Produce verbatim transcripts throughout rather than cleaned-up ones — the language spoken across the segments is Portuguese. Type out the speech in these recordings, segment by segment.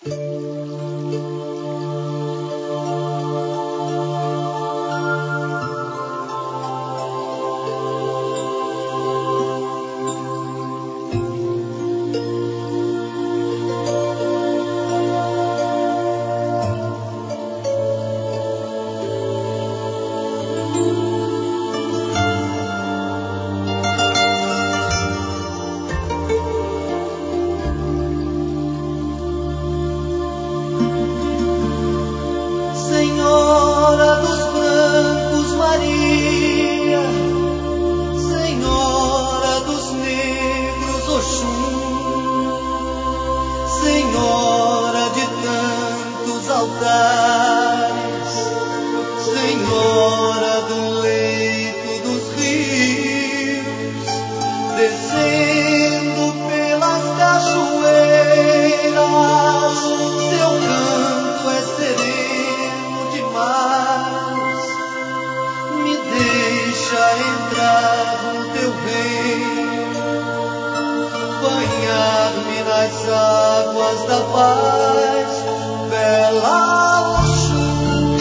Senhora dos brancos, Maria, Senhora dos negros, Oxum, Senhora de tantos altares, Senhora do leito dos rios, descendo pelas cachoeiras, seu canto é sereno demais, me deixa entrar no teu reino, banhar-me nas águas da paz, bela Oxum.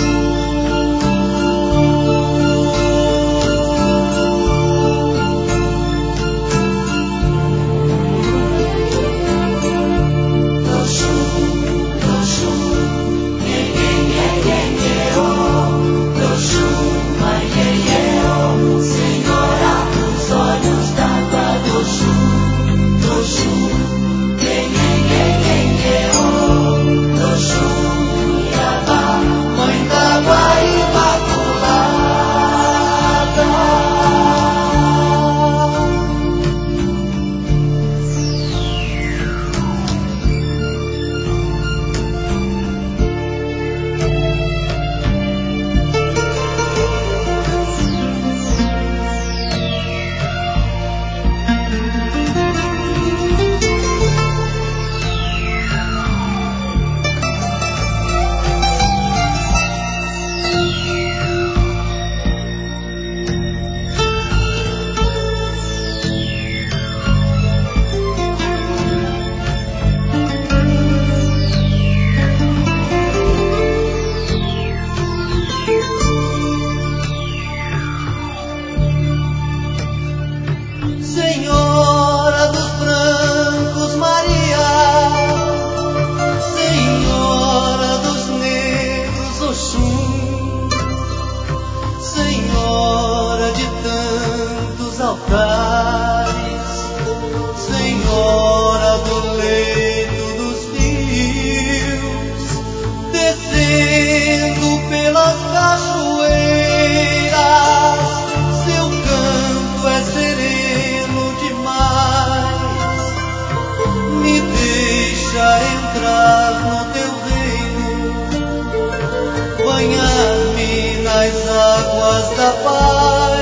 Senhora dos brancos, Maria, Senhora dos negros, Oxum, Senhora de tantos altares, Senhora do leito dos rios, descendo pelas cachoeiras, seu canto é sereno demais, me deixa entrar no teu reino, banhar-me nas águas da paz.